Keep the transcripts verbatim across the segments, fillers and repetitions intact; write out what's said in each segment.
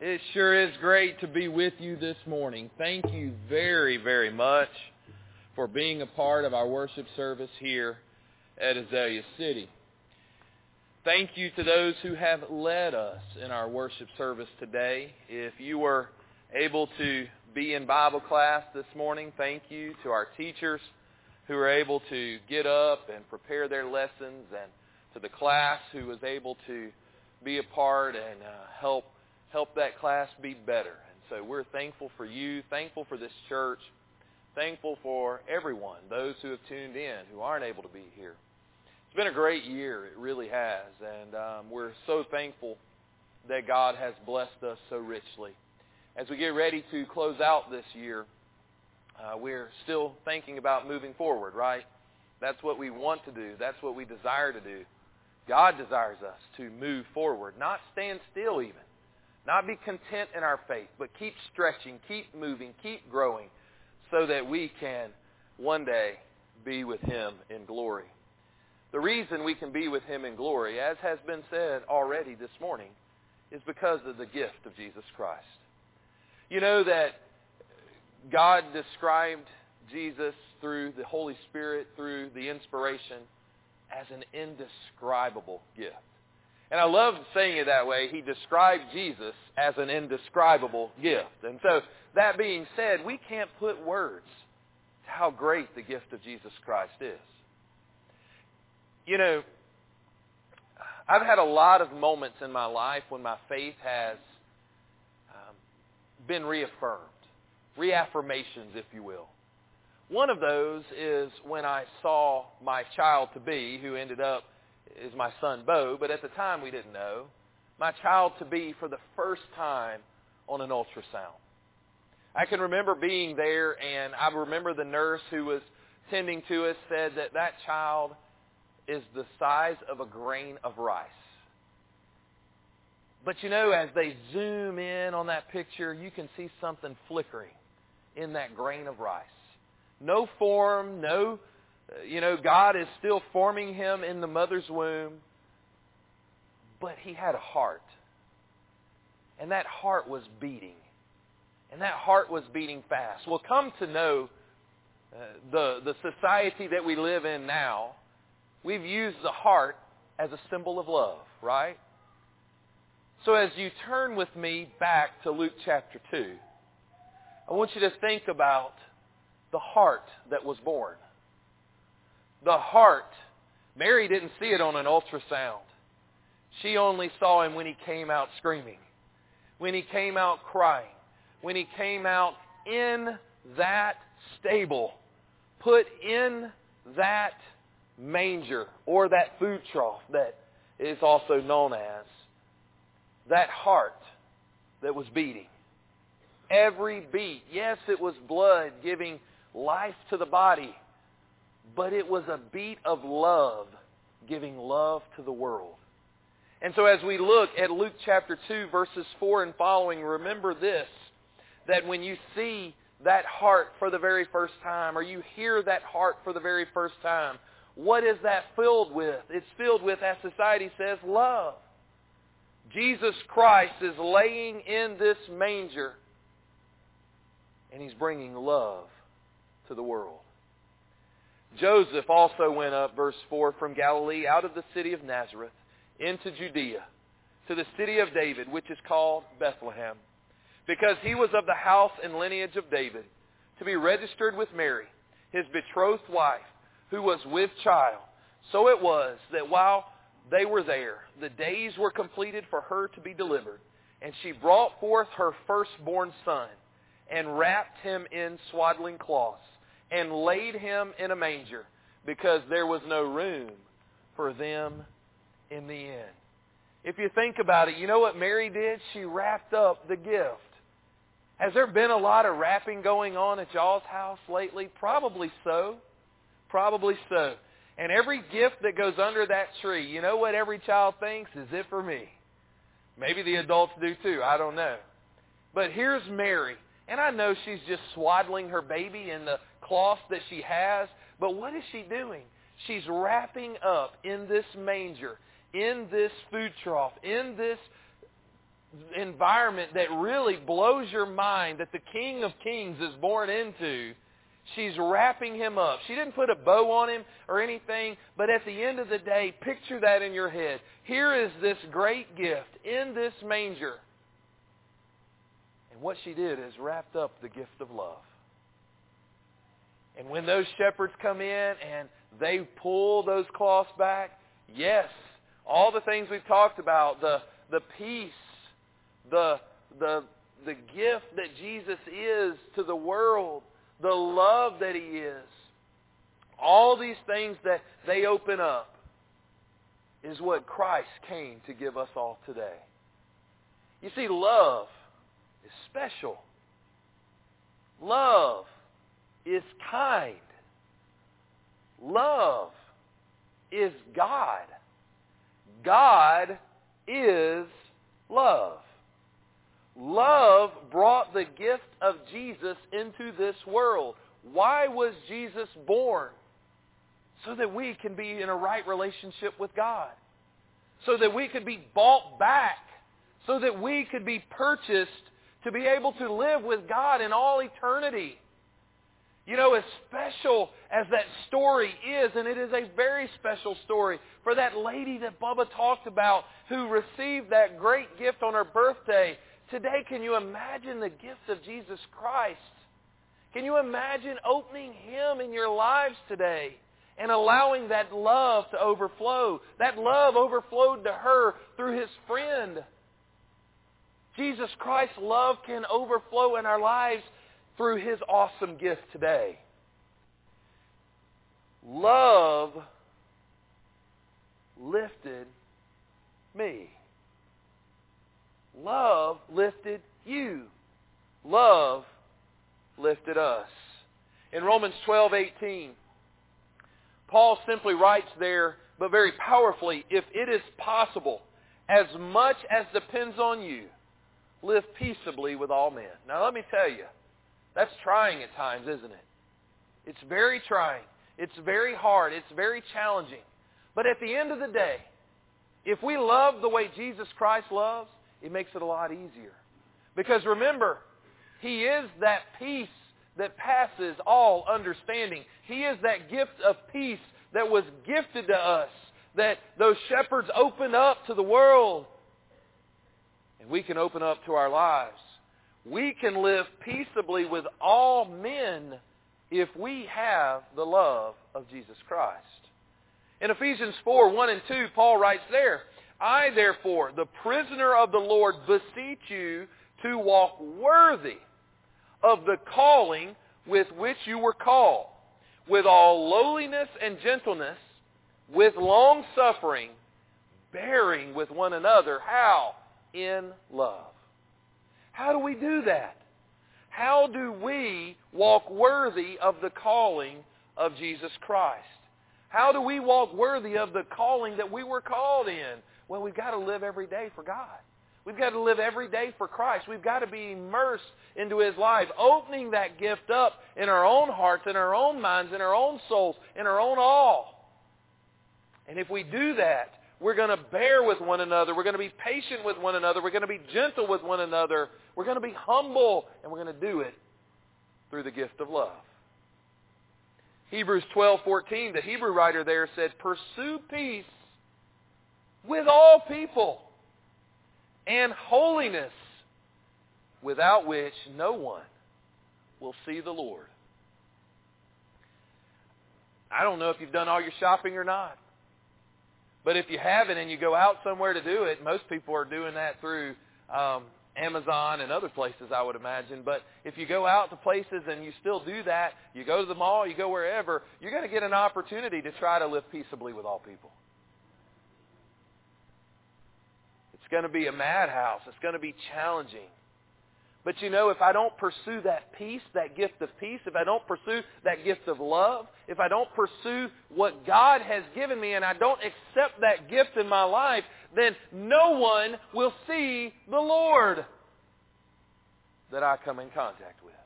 It sure is great to be with you this morning. Thank you very, very much for being a part of our worship service here at Azalea City. Thank you to those who have led us in our worship service today. If you were able to be in Bible class this morning, thank you to our teachers who were able to get up and prepare their lessons, and to the class who was able to be a part and uh, help help that class be better. And so we're thankful for you, thankful for this church, thankful for everyone, those who have tuned in, who aren't able to be here. It's been a great year, it really has, and um, we're so thankful that God has blessed us so richly. As we get ready to close out this year, uh, we're still thinking about moving forward, right? That's what we want to do. That's what we desire to do. God desires us to move forward, not stand still even. Not be content in our faith, but keep stretching, keep moving, keep growing, so that we can one day be with Him in glory. The reason we can be with Him in glory, as has been said already this morning, is because of the gift of Jesus Christ. You know that God described Jesus through the Holy Spirit, through the inspiration, as an indescribable gift. And I love saying it that way. He described Jesus as an indescribable gift. And so, that being said, we can't put words to how great the gift of Jesus Christ is. You know, I've had a lot of moments in my life when my faith has um, been reaffirmed. Reaffirmations, if you will. One of those is when I saw my child-to-be, who ended up is my son Bo, but at the time we didn't know, my child-to-be for the first time on an ultrasound. I can remember being there, and I remember the nurse who was tending to us said that that child is the size of a grain of rice. But you know, as they zoom in on that picture, you can see something flickering in that grain of rice. No form, no You know, God is still forming him in the mother's womb, but he had a heart. And that heart was beating. And that heart was beating fast. Well, come to know uh, the, the society that we live in now, we've used the heart as a symbol of love, right? So as you turn with me back to Luke chapter two, I want you to think about the heart that was born. The heart, Mary didn't see it on an ultrasound. She only saw him when he came out screaming, when he came out crying, when he came out in that stable, put in that manger, or that food trough that is also known as. That heart that was beating. Every beat. Yes, it was blood giving life to the body, but it was a beat of love, giving love to the world. And so as we look at Luke chapter two, verses four and following, remember this, that when you see that heart for the very first time, or you hear that heart for the very first time, what is that filled with? It's filled with, as society says, love. Jesus Christ is laying in this manger, and he's bringing love to the world. Joseph also went up, verse four, from Galilee out of the city of Nazareth into Judea to the city of David, which is called Bethlehem, because he was of the house and lineage of David, to be registered with Mary, his betrothed wife, who was with child. So it was that while they were there, the days were completed for her to be delivered, and she brought forth her firstborn son, and wrapped him in swaddling cloths, and laid him in a manger, because there was no room for them in the inn. If you think about it, you know what Mary did? She wrapped up the gift. Has there been a lot of wrapping going on at y'all's house lately? Probably so. Probably so. And every gift that goes under that tree, you know what every child thinks? Is it for me? Maybe the adults do too. I don't know. But here's Mary. And I know she's just swaddling her baby in the cloth that she has. But what is she doing? She's wrapping up in this manger, in this food trough, in this environment that really blows your mind that the King of Kings is born into, she's wrapping him up. She didn't put a bow on him or anything, but at the end of the day, picture that in your head. Here is this great gift in this manger. And what she did is wrapped up the gift of love. And when those shepherds come in and they pull those cloths back, yes, all the things we've talked about, the, the peace, the, the, the gift that Jesus is to the world, the love that He is, all these things that they open up is what Christ came to give us all today. You see, love is special. Love is kind. Love is God. God is love. Love brought the gift of Jesus into this world. Why was Jesus born? So that we can be in a right relationship with God. So that we could be bought back. So that we could be purchased to be able to live with God in all eternity. You know, as special as that story is, and it is a very special story, for that lady that Bubba talked about who received that great gift on her birthday, today can you imagine the gift of Jesus Christ? Can you imagine opening Him in your lives today and allowing that love to overflow? That love overflowed to her through His friend. Jesus Christ's love can overflow in our lives through His awesome gift today. Love lifted me. Love lifted you. Love lifted us. In Romans twelve eighteen, Paul simply writes there, but very powerfully, if it is possible, as much as depends on you, live peaceably with all men. Now let me tell you, that's trying at times, isn't it? It's very trying. It's very hard. It's very challenging. But at the end of the day, if we love the way Jesus Christ loves, it makes it a lot easier. Because remember, He is that peace that passes all understanding. He is that gift of peace that was gifted to us, that those shepherds opened up to the world. And we can open up to our lives. We can live peaceably with all men if we have the love of Jesus Christ. In Ephesians four, one and two, Paul writes there, I therefore, the prisoner of the Lord, beseech you to walk worthy of the calling with which you were called, with all lowliness and gentleness, with long suffering, bearing with one another. How? In love. How do we do that? How do we walk worthy of the calling of Jesus Christ? How do we walk worthy of the calling that we were called in? Well, we've got to live every day for God. We've got to live every day for Christ. We've got to be immersed into His life, opening that gift up in our own hearts, in our own minds, in our own souls, in our own all. And if we do that, we're going to bear with one another. We're going to be patient with one another. We're going to be gentle with one another. We're going to be humble, and we're going to do it through the gift of love. Hebrews twelve fourteen, the Hebrew writer there said, pursue peace with all people and holiness, without which no one will see the Lord. I don't know if you've done all your shopping or not. But if you haven't and you go out somewhere to do it, most people are doing that through um, Amazon and other places, I would imagine. But if you go out to places and you still do that, you go to the mall, you go wherever, you're going to get an opportunity to try to live peaceably with all people. It's going to be a madhouse. It's going to be challenging. But you know, if I don't pursue that peace, that gift of peace, if I don't pursue that gift of love, if I don't pursue what God has given me and I don't accept that gift in my life, then no one will see the Lord that I come in contact with.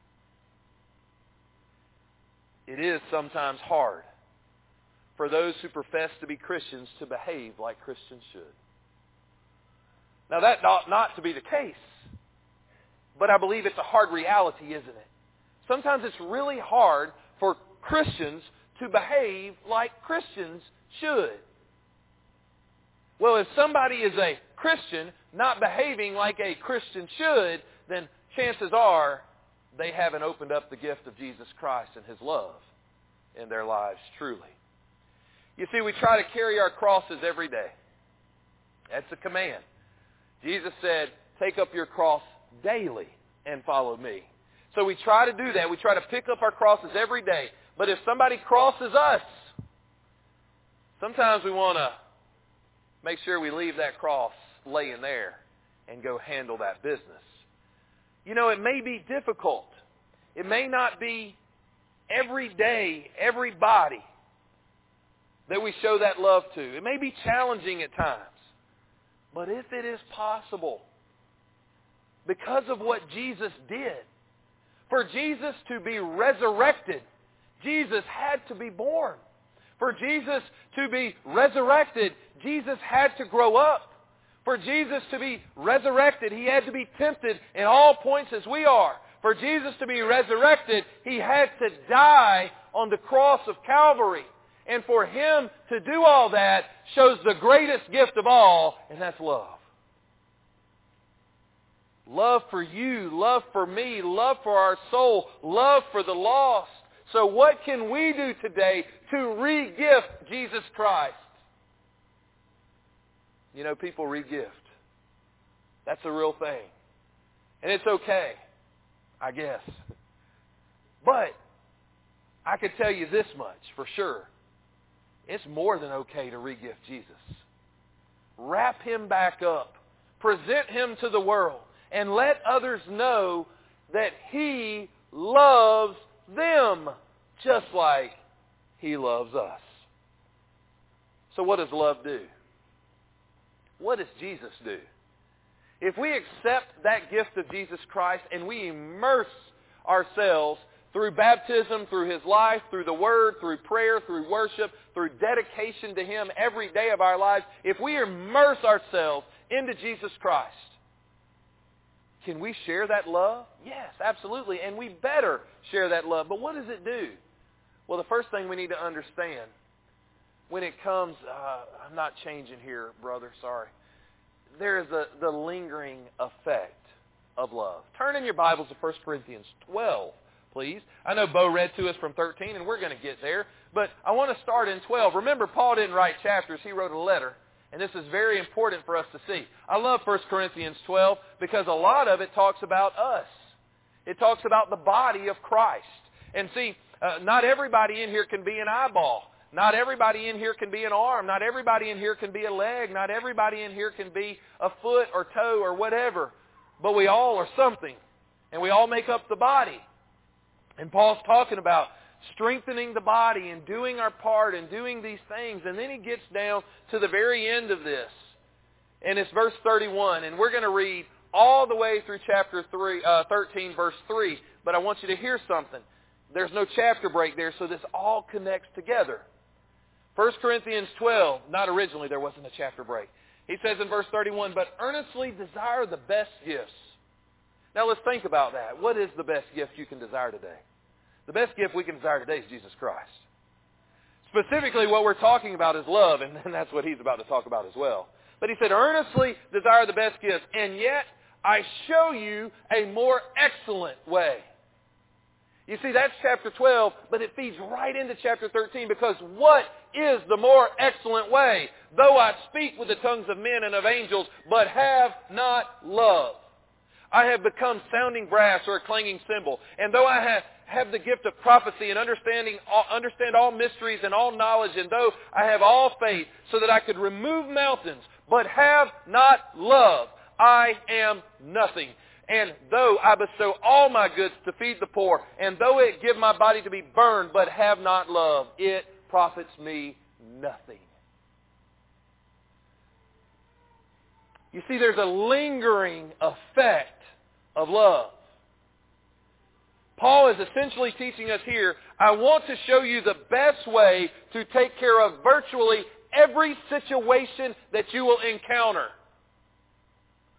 It is sometimes hard for those who profess to be Christians to behave like Christians should. Now that ought not to be the case. But I believe it's a hard reality, isn't it? Sometimes it's really hard for Christians to behave like Christians should. Well, if somebody is a Christian not behaving like a Christian should, then chances are they haven't opened up the gift of Jesus Christ and His love in their lives truly. You see, we try to carry our crosses every day. That's a command. Jesus said, take up your cross daily and follow me. So we try to do that. We try to pick up our crosses every day. But if somebody crosses us, sometimes we want to make sure we leave that cross laying there and go handle that business. You know, it may be difficult. It may not be every day, everybody that we show that love to. It may be challenging at times. But if it is possible, because of what Jesus did, for Jesus to be resurrected, Jesus had to be born. For Jesus to be resurrected, Jesus had to grow up. For Jesus to be resurrected, He had to be tempted in all points as we are. For Jesus to be resurrected, He had to die on the cross of Calvary. And for Him to do all that shows the greatest gift of all, and that's love. Love for you, love for me, love for our soul, love for the lost. So what can we do today to re-gift Jesus Christ? You know, people re-gift. That's a real thing. And it's okay, I guess. But I can tell you this much for sure. It's more than okay to re-gift Jesus. Wrap Him back up. Present Him to the world. And let others know that He loves them just like He loves us. So what does love do? What does Jesus do? If we accept that gift of Jesus Christ and we immerse ourselves through baptism, through His life, through the Word, through prayer, through worship, through dedication to Him every day of our lives, if we immerse ourselves into Jesus Christ, can we share that love? Yes, absolutely. And we better share that love. But what does it do? Well, the first thing we need to understand when it comes, uh, I'm not changing here, brother, sorry. There is a, the lingering effect of love. Turn in your Bibles to First Corinthians twelve, please. I know Bo read to us from thirteen, and we're going to get there. But I want to start in twelve. Remember, Paul didn't write chapters. He wrote a letter. And this is very important for us to see. I love First Corinthians twelve because a lot of it talks about us. It talks about the body of Christ. And see, uh, not everybody in here can be an eyeball. Not everybody in here can be an arm. Not everybody in here can be a leg. Not everybody in here can be a foot or toe or whatever. But we all are something. And we all make up the body. And Paul's talking about strengthening the body and doing our part and doing these things. And then he gets down to the very end of this. And it's verse thirty-one. And we're going to read all the way through chapter three, uh, thirteen, verse three. But I want you to hear something. There's no chapter break there, so this all connects together. First Corinthians twelve, not originally, there wasn't a chapter break. He says in verse thirty-one, but earnestly desire the best gifts. Now let's think about that. What is the best gift you can desire today? The best gift we can desire today is Jesus Christ. Specifically, what we're talking about is love, and that's what he's about to talk about as well. But he said, earnestly desire the best gifts, and yet I show you a more excellent way. You see, that's chapter twelve, but it feeds right into chapter thirteen, because what is the more excellent way? Though I speak with the tongues of men and of angels, but have not love, I have become sounding brass or a clanging cymbal. And though I have, have the gift of prophecy and understanding, understand all mysteries and all knowledge, and though I have all faith so that I could remove mountains, but have not love, I am nothing. And though I bestow all my goods to feed the poor, and though it give my body to be burned, but have not love, it profits me nothing. You see, there's a lingering effect of love. Paul is essentially teaching us here, I want to show you the best way to take care of virtually every situation that you will encounter.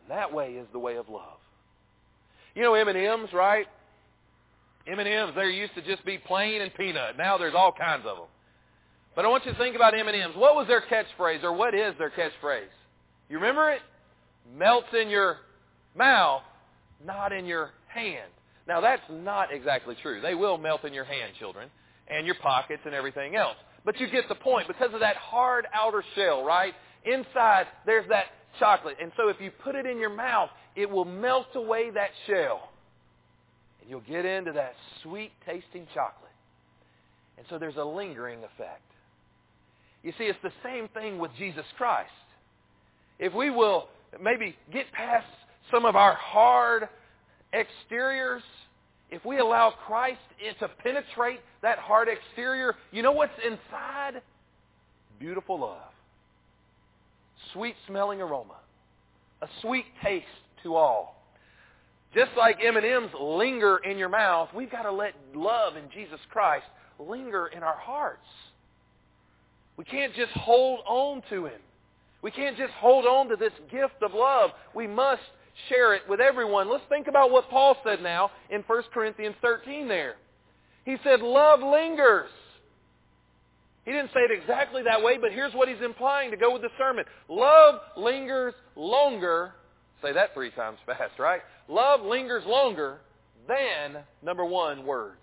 And that way is the way of love. You know M and M's, right? M and M's, they're used to just be plain and peanut. Now there's all kinds of them. But I want you to think about M and M's. What was their catchphrase, or what is their catchphrase? You remember it? Melts in your mouth, not in your hand. Now that's not exactly true. They will melt in your hand, children, and your pockets and everything else. But you get the point. Because of that hard outer shell, right? Inside, there's that chocolate. And so if you put it in your mouth, it will melt away that shell. And you'll get into that sweet-tasting chocolate. And so there's a lingering effect. You see, it's the same thing with Jesus Christ. If we will maybe get past some of our hard exteriors, if we allow Christ to penetrate that hard exterior, you know what's inside? Beautiful love. Sweet-smelling aroma. A sweet taste to all. Just like M and M's linger in your mouth, we've got to let love in Jesus Christ linger in our hearts. We can't just hold on to Him. We can't just hold on to this gift of love. We must share it with everyone. Let's think about what Paul said now in First Corinthians thirteen there. He said, love lingers. He didn't say it exactly that way, but here's what he's implying to go with the sermon. Love lingers longer. Say that three times fast, right? Love lingers longer than, number one, words.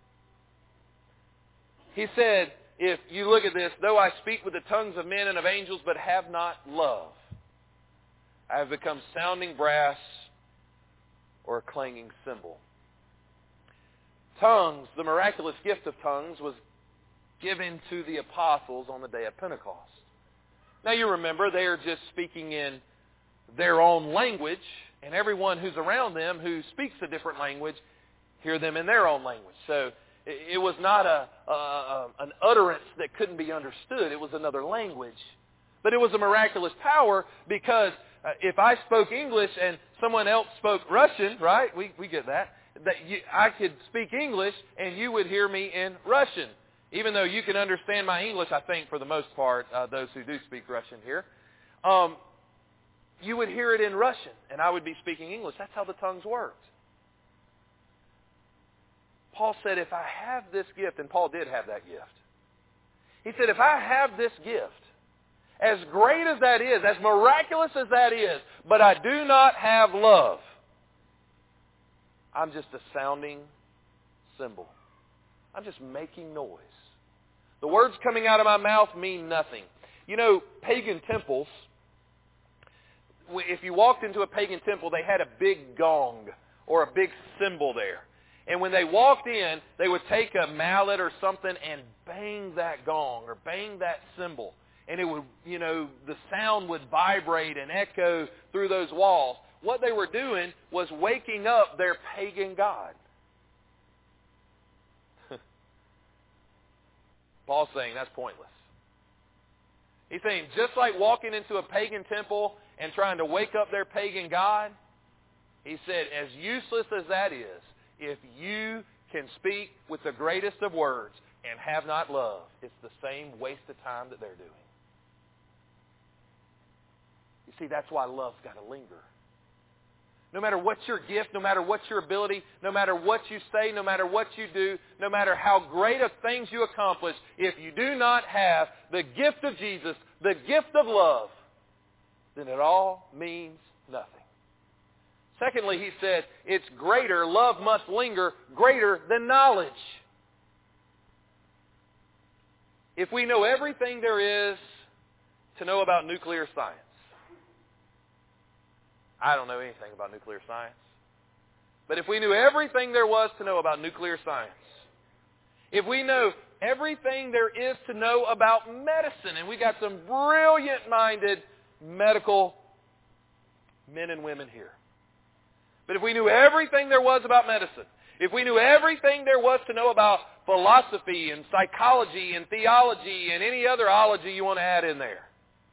He said, if you look at this, though I speak with the tongues of men and of angels, but have not love, I have become sounding brass or a clanging cymbal. Tongues, the miraculous gift of tongues, was given to the apostles on the day of Pentecost. Now you remember, they are just speaking in their own language, and everyone who's around them who speaks a different language hear them in their own language. So it was not a, a an utterance that couldn't be understood. It was another language. But it was a miraculous power because uh, if I spoke English and someone else spoke Russian, right? We we get that. That you, I could speak English and you would hear me in Russian. Even though you can understand my English, I think, for the most part, uh, those who do speak Russian here. Um, you would hear it in Russian, and I would be speaking English. That's how the tongues worked. Paul said, if I have this gift, and Paul did have that gift. He said, if I have this gift, as great as that is, as miraculous as that is, but I do not have love, I'm just a sounding cymbal. I'm just making noise. The words coming out of my mouth mean nothing. You know, pagan temples, if you walked into a pagan temple, they had a big gong or a big cymbal there. And when they walked in, they would take a mallet or something and bang that gong or bang that cymbal. And it would, you know, the sound would vibrate and echo through those walls. What they were doing was waking up their pagan god. Paul's saying that's pointless. He's saying just like walking into a pagan temple and trying to wake up their pagan god, he said, as useless as that is, if you can speak with the greatest of words and have not love, it's the same waste of time that they're doing. You see, that's why love's got to linger. No matter what's your gift, no matter what's your ability, no matter what you say, no matter what you do, no matter how great of things you accomplish, if you do not have the gift of Jesus, the gift of love, then it all means nothing. Secondly, he said, it's greater, love must linger, greater than knowledge. If we know everything there is to know about nuclear science, I don't know anything about nuclear science. But if we knew everything there was to know about nuclear science, if we know everything there is to know about medicine, and we got some brilliant-minded medical men and women here. But if we knew everything there was about medicine, if we knew everything there was to know about philosophy and psychology and theology and any other ology you want to add in there,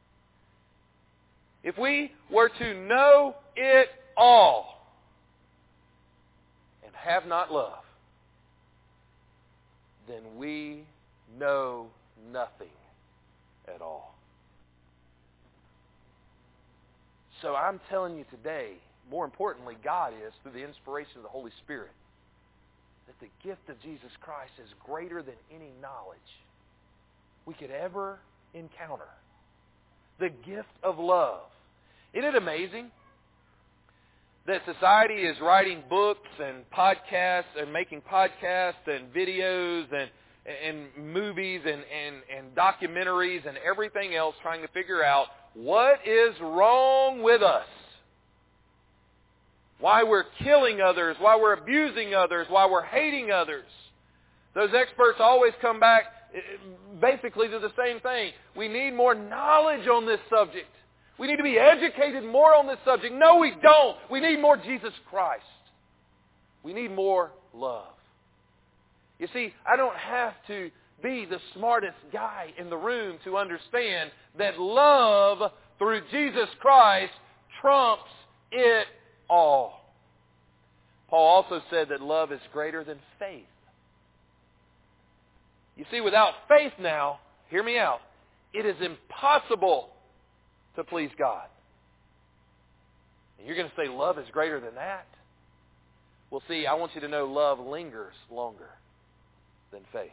if we were to know it all and have not love, then we know nothing at all. so I'm telling you today, more importantly, God is, through the inspiration of the Holy Spirit, that the gift of Jesus Christ is greater than any knowledge we could ever encounter. The gift of love. Isn't it amazing that society is writing books and podcasts and making podcasts and videos and, and movies and, and, and documentaries and everything else trying to figure out what is wrong with us? Why we're killing others, why we're abusing others, why we're hating others. Those experts always come back basically to the same thing. We need more knowledge on this subject. We need to be educated more on this subject. No, we don't. We need more Jesus Christ. We need more love. You see, I don't have to be the smartest guy in the room to understand that love through Jesus Christ trumps it all. Paul also said that love is greater than faith. You see, without faith now, hear me out, it is impossible to please God. And you're going to say love is greater than that? Well, see, I want you to know love lingers longer than faith.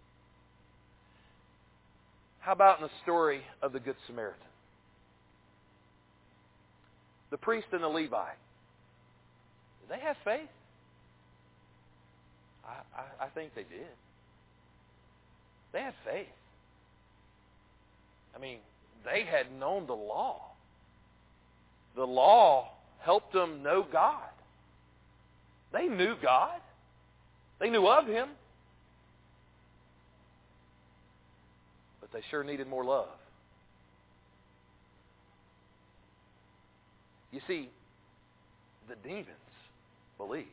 How about in the story of the Good Samaritan? The priest and the Levite. Did they have faith? I, I, I think they did. They had faith. I mean, they had known the law. The law helped them know God. They knew God. They knew of Him. But they sure needed more love. You see, the demons believe.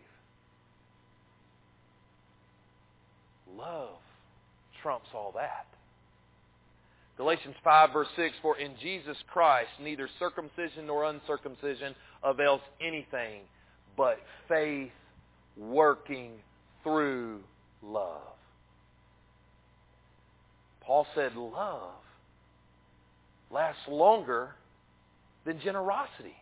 Love trumps all that. Galatians five verse six, for in Jesus Christ neither circumcision nor uncircumcision avails anything, but faith working through love. Paul said love lasts longer than generosity.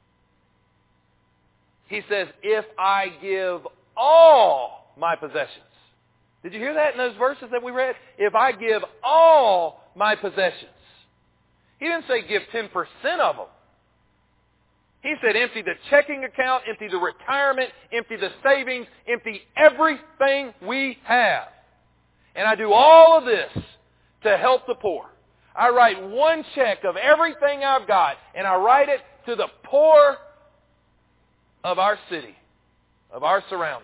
He says, if I give all my possessions. Did you hear that in those verses that we read? If I give all my possessions. He didn't say give ten percent of them. He said empty the checking account, empty the retirement, empty the savings, empty everything we have. And I do all of this to help the poor. I write one check of everything I've got, and I write it to the poor of our city, of our surroundings.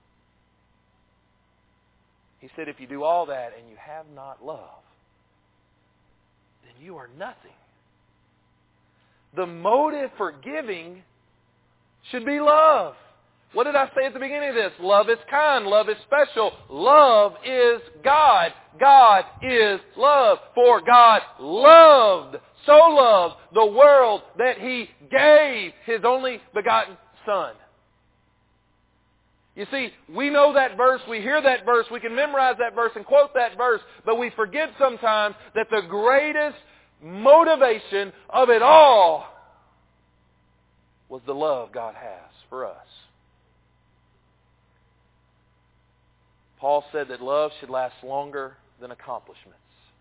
He said, if you do all that and you have not love, then you are nothing. The motive for giving should be love. What did I say at the beginning of this? Love is kind. Love is special. Love is God. God is love. For God loved, so loved the world that He gave His only begotten Son. You see, we know that verse, we hear that verse, we can memorize that verse and quote that verse, but we forget sometimes that the greatest motivation of it all was the love God has for us. Paul said that love should last longer than accomplishments.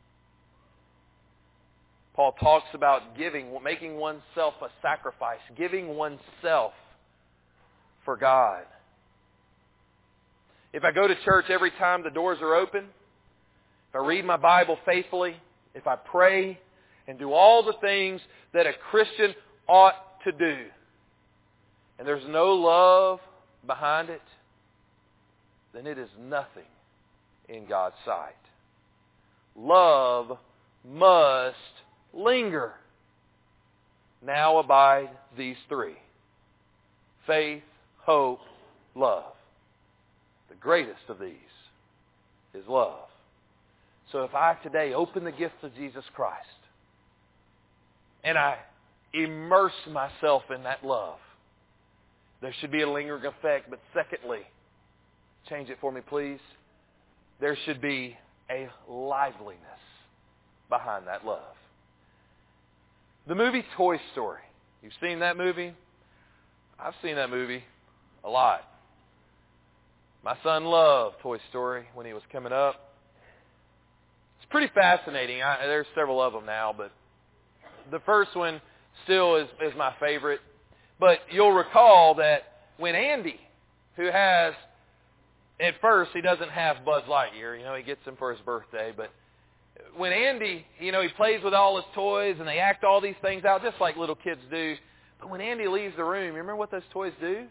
Paul talks about giving, making oneself a sacrifice, giving oneself for God. If I go to church every time the doors are open, if I read my Bible faithfully, if I pray and do all the things that a Christian ought to do, and there's no love behind it, then it is nothing in God's sight. Love must linger. Now abide these three: faith, hope, love. The greatest of these is love. So if I today open the gift of Jesus Christ and I immerse myself in that love, there should be a lingering effect. But secondly, change it for me please, there should be a liveliness behind that love. The movie Toy Story You've seen that movie? I've seen that movie a lot. My son loved Toy Story when he was coming up. It's pretty fascinating. I, there's several of them now, but the first one still is, is my favorite. But you'll recall that when Andy, who has, at first he doesn't have Buzz Lightyear, you know, he gets him for his birthday, but when Andy, you know, he plays with all his toys and they act all these things out just like little kids do. But when Andy leaves the room, you remember what those toys do?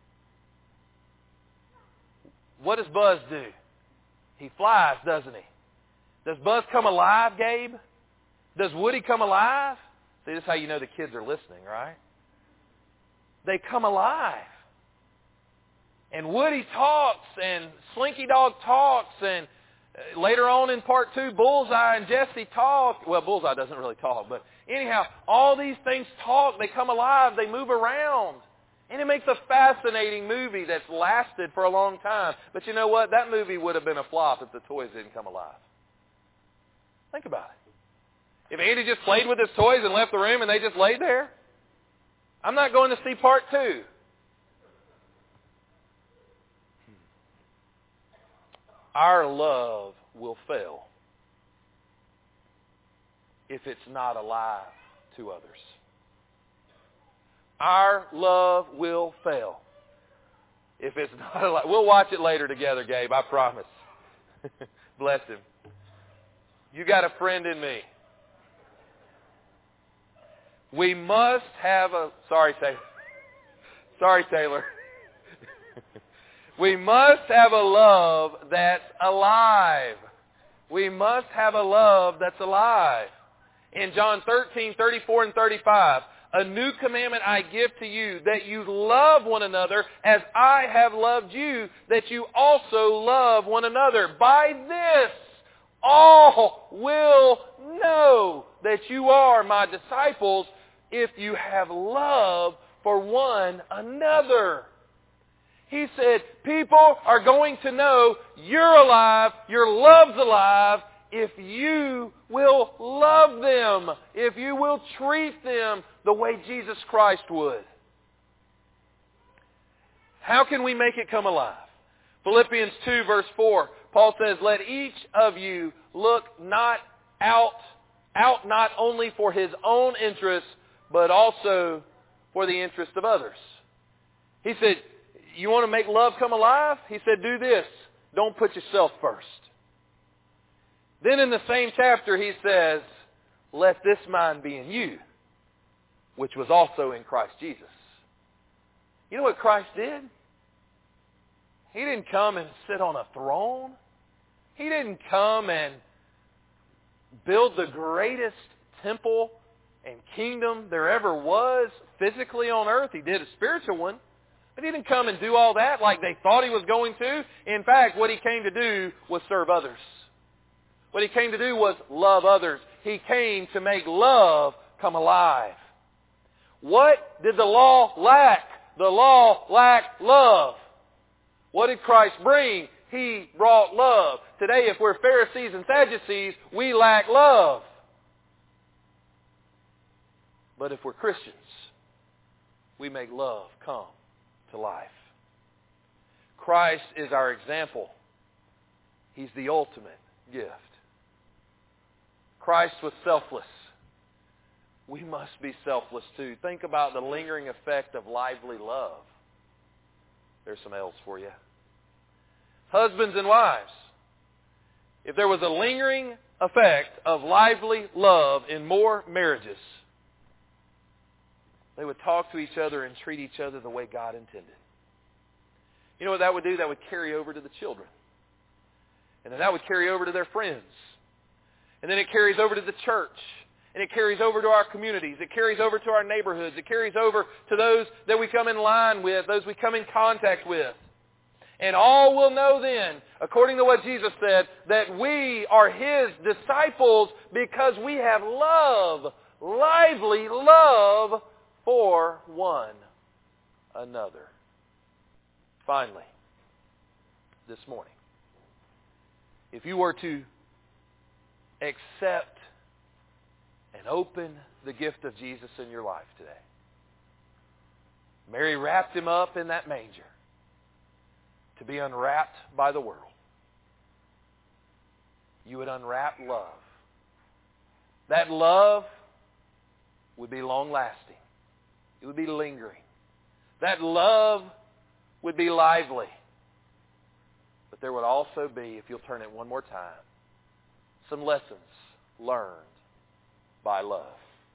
What does Buzz do? He flies, doesn't he? Does Buzz come alive, Gabe? Does Woody come alive? See, this is how you know the kids are listening, right? They come alive. And Woody talks, and Slinky Dog talks, and later on in part two, Bullseye and Jesse talk. Well, Bullseye doesn't really talk, but anyhow, all these things talk. They come alive. They move around. And it makes a fascinating movie that's lasted for a long time. But you know what? That movie would have been a flop if the toys didn't come alive. Think about it. If Andy just played with his toys and left the room and they just laid there, I'm not going to see part two. Our love will fail if it's not alive to others. Our love will fail if it's not alive. We'll watch it later together, Gabe, I promise. Bless him. You got a friend in me. We must have a... Sorry, Taylor. Sorry, Taylor. We must have a love that's alive. We must have a love that's alive. In John thirteen, thirty-four and thirty-five, a new commandment I give to you, that you love one another as I have loved you, that you also love one another. By this, all will know that you are my disciples if you have love for one another. He said, people are going to know you're alive, your love's alive, if you will love them, if you will treat them the way Jesus Christ would. How can we make it come alive? Philippians two verse four, Paul says, let each of you look not out, out not only for his own interests, but also for the interest of others. He said, you want to make love come alive? He said, do this. Don't put yourself first. Then in the same chapter he says, let this mind be in you, which was also in Christ Jesus. You know what Christ did? He didn't come and sit on a throne. He didn't come and build the greatest temple and kingdom there ever was physically on earth. He did a spiritual one. But he didn't come and do all that like they thought he was going to. In fact, what he came to do was serve others. What he came to do was love others. He came to make love come alive. What did the law lack? The law lacked love. What did Christ bring? He brought love. Today, if we're Pharisees and Sadducees, we lack love. But if we're Christians, we make love come to life. Christ is our example. He's the ultimate gift. Christ was selfless. We must be selfless too. Think about the lingering effect of lively love. There's some L's for you. Husbands and wives, if there was a lingering effect of lively love in more marriages, they would talk to each other and treat each other the way God intended. You know what that would do? That would carry over to the children. And then that would carry over to their friends. And then it carries over to the church. And it carries over to our communities. It carries over to our neighborhoods. It carries over to those that we come in line with, those we come in contact with. And all will know then, according to what Jesus said, that we are His disciples because we have love, lively love for one another. Finally, this morning, if you were to accept and open the gift of Jesus in your life today, Mary wrapped him up in that manger to be unwrapped by the world. You would unwrap love. That love would be long-lasting. It would be lingering. That love would be lively. But there would also be, if you'll turn it one more time, some lessons learned by love.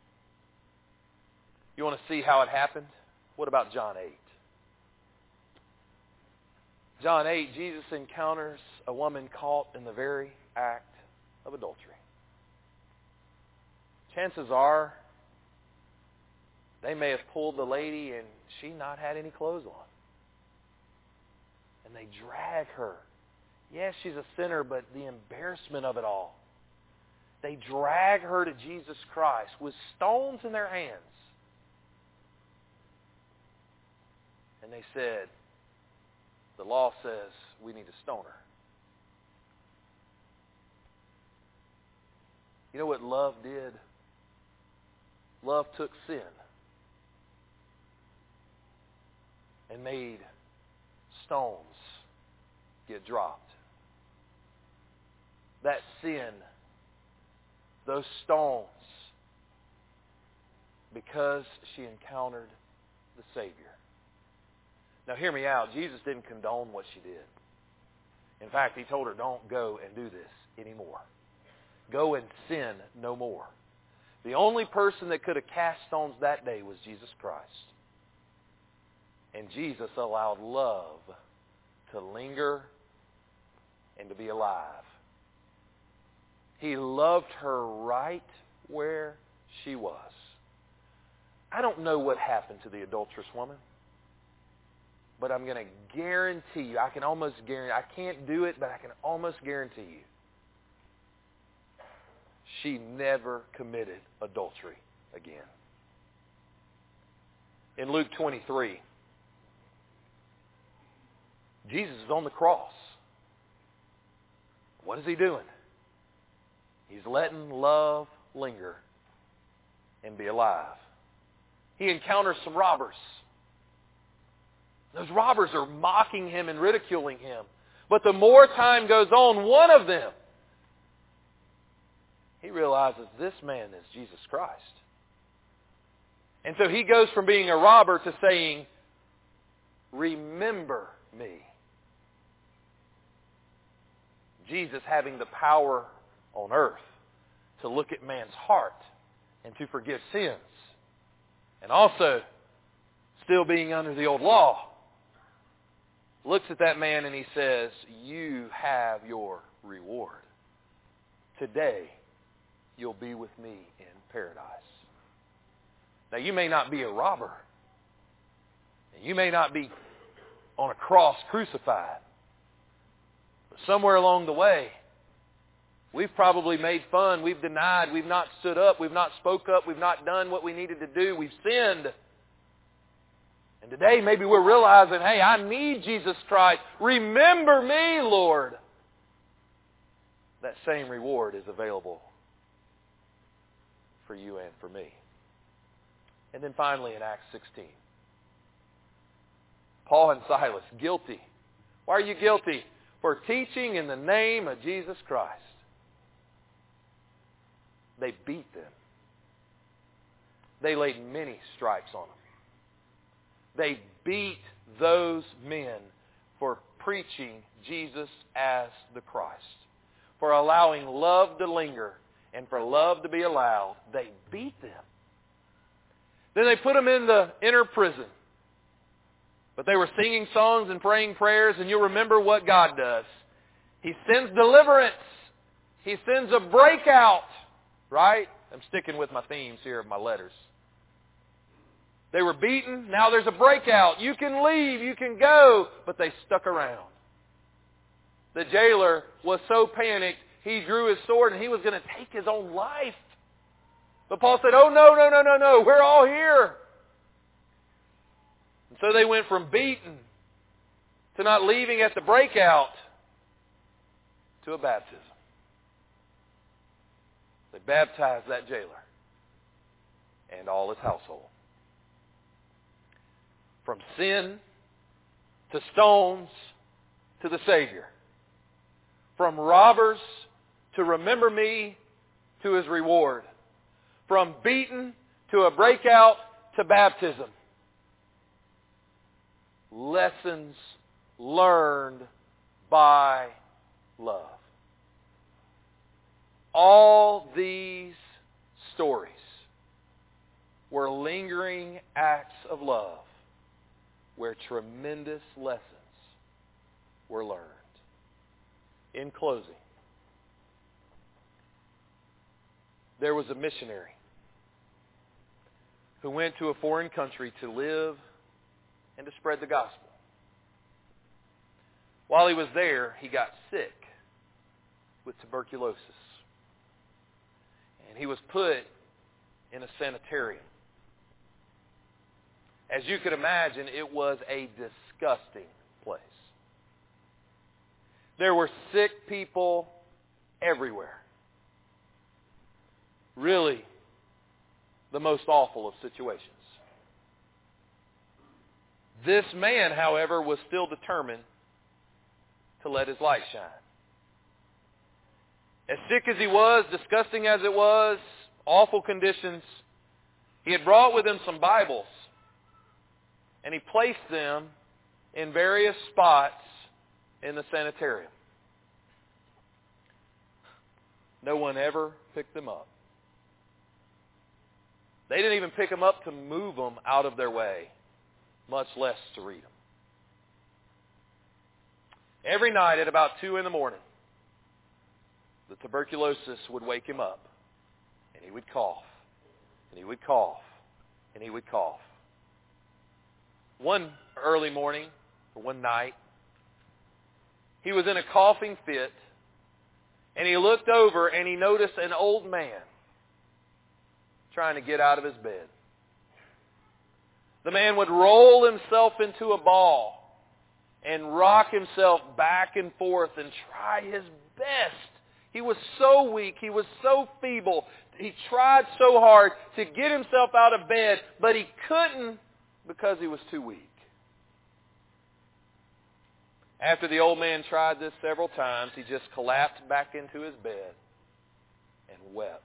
You want to see how it happened? What about John eight? John eight, Jesus encounters a woman caught in the very act of adultery. Chances are they may have pulled the lady and she not had any clothes on. And they drag her. Yes, she's a sinner, but the embarrassment of it all. They drag her to Jesus Christ with stones in their hands. And they said, the law says we need to stone her. You know what love did? Love took sin and made stones get dropped. That sin, those stones, because she encountered the Savior. Now hear me out. Jesus didn't condone what she did. In fact, He told her, don't go and do this anymore. Go and sin no more. The only person that could have cast stones that day was Jesus Christ. And Jesus allowed love to linger and to be alive. He loved her right where she was. I don't know what happened to the adulterous woman, but I'm going to guarantee you, I can almost guarantee, I can't do it, but I can almost guarantee you, she never committed adultery again. In Luke twenty-three, Jesus is on the cross. What is He doing? He's letting love linger and be alive. He encounters some robbers. Those robbers are mocking Him and ridiculing Him. But the more time goes on, one of them, he realizes this man is Jesus Christ. And so he goes from being a robber to saying, remember me. Jesus having the power on earth to look at man's heart and to forgive sins. And also, still being under the old law, looks at that man and He says, you have your reward. Today, you'll be with me in paradise. Now, you may not be a robber. And you may not be on a cross crucified. But somewhere along the way, we've probably made fun. We've denied. We've not stood up. We've not spoke up. We've not done what we needed to do. We've sinned. And today, maybe we're realizing, hey, I need Jesus Christ. Remember me, Lord. That same reward is available for you and for me. And then finally in Acts sixteen, Paul and Silas, guilty. Why are you guilty? For teaching in the name of Jesus Christ. They beat them. They laid many stripes on them. They beat those men for preaching Jesus as the Christ. For allowing love to linger and for love to be allowed. They beat them. Then they put them in the inner prison. But they were singing songs and praying prayers, and you'll remember what God does. He sends deliverance. He sends a breakout. Right? I'm sticking with my themes here of my letters. They were beaten. Now there's a breakout. You can leave. You can go. But they stuck around. The jailer was so panicked, he drew his sword and he was going to take his own life. But Paul said, oh, no, no, no, no, no. We're all here. And so they went from beaten to not leaving at the breakout to a baptism. They baptized that jailer and all his household. From sin to stones to the Savior. From robbers to remember me to His reward. From beaten to a breakout to baptism. Lessons learned by love. All these stories were lingering acts of love where tremendous lessons were learned. In closing, there was a missionary who went to a foreign country to live and to spread the gospel. While he was there, he got sick with tuberculosis. And he was put in a sanitarium. As you could imagine, it was a disgusting place. There were sick people everywhere. Really, the most awful of situations. This man, however, was still determined to let his light shine. As sick as he was, disgusting as it was, awful conditions, he had brought with him some Bibles. And he placed them in various spots in the sanitarium. No one ever picked them up. They didn't even pick them up to move them out of their way, much less to read them. Every night at about two in the morning, the tuberculosis would wake him up, and he would cough, and he would cough, and he would cough. One early morning, or one night, he was in a coughing fit, and he looked over and he noticed an old man trying to get out of his bed. The man would roll himself into a ball and rock himself back and forth and try his best. He was so weak. He was so feeble. He tried so hard to get himself out of bed, but he couldn't because he was too weak. After the old man tried this several times, he just collapsed back into his bed and wept.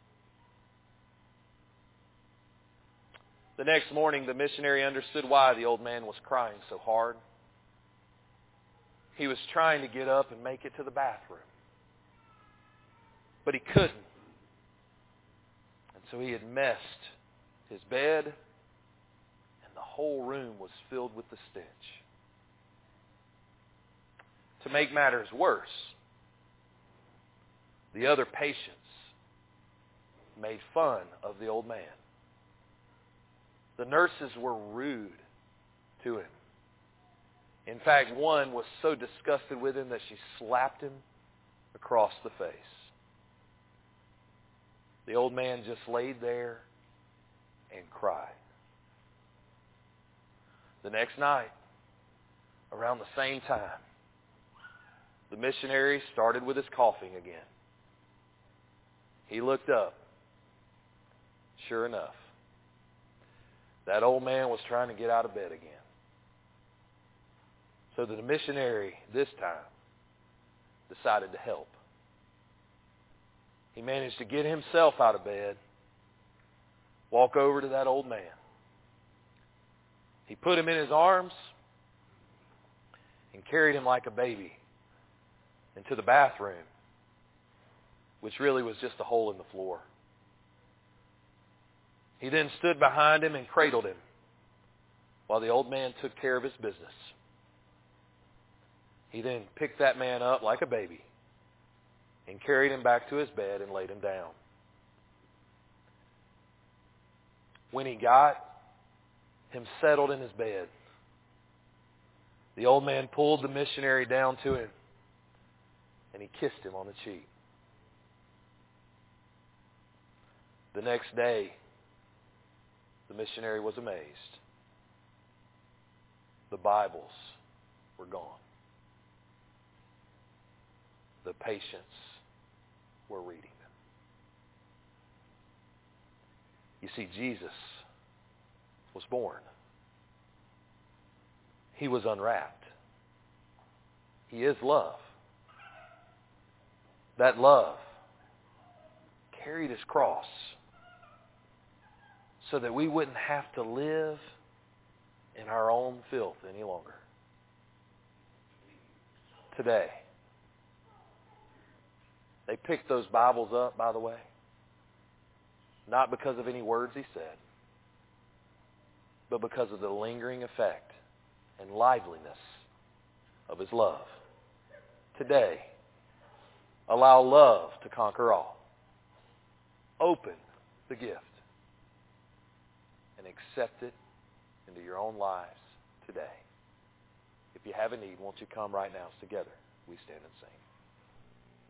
The next morning, the missionary understood why the old man was crying so hard. He was trying to get up and make it to the bathroom, but he couldn't. And so he had messed his bed, and the whole room was filled with the stench. To make matters worse, the other patients made fun of the old man. The nurses were rude to him. In fact, one was so disgusted with him that she slapped him across the face. The old man just laid there and cried. The next night, around the same time, the missionary started with his coughing again. He looked up. Sure enough, that old man was trying to get out of bed again. So the missionary, this time, decided to help. He managed to get himself out of bed, walk over to that old man. He put him in his arms and carried him like a baby into the bathroom, which really was just a hole in the floor. He then stood behind him and cradled him while the old man took care of his business. He then picked that man up like a baby and carried him back to his bed and laid him down. When he got him settled in his bed, the old man pulled the missionary down to him and he kissed him on the cheek. The next day, the missionary was amazed. The Bibles were gone. The patients were reading them. You see, Jesus was born. He was unwrapped. He is love. That love carried His cross so that we wouldn't have to live in our own filth any longer. Today, they picked those Bibles up, by the way, not because of any words He said, but because of the lingering effect and liveliness of His love. Today, allow love to conquer all. Open the gift and accept it into your own lives today. If you have a need, won't you come right now? Together we stand and sing.